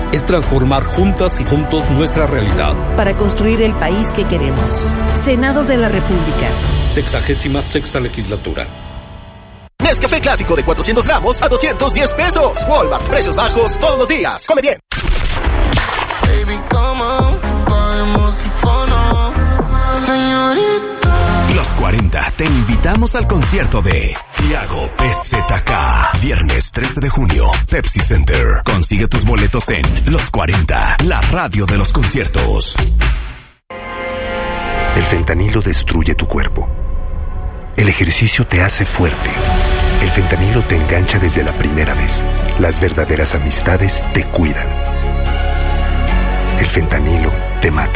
es transformar juntas y juntos nuestra realidad. Para construir el país que queremos. Senado de la República. 66ª legislatura. Nescafé clásico de 400 gramos a 210 pesos. Walmart, precios bajos todos los días. Come bien. Baby, come on, podemos icono, señorita. Los 40 te invitamos al concierto de Tiago PZK. Viernes 13 de junio, Pepsi Center. Consigue tus boletos en Los 40, la radio de los conciertos. El fentanilo destruye tu cuerpo. El ejercicio te hace fuerte. El fentanilo te engancha desde la primera vez. Las verdaderas amistades te cuidan. El fentanilo te mata.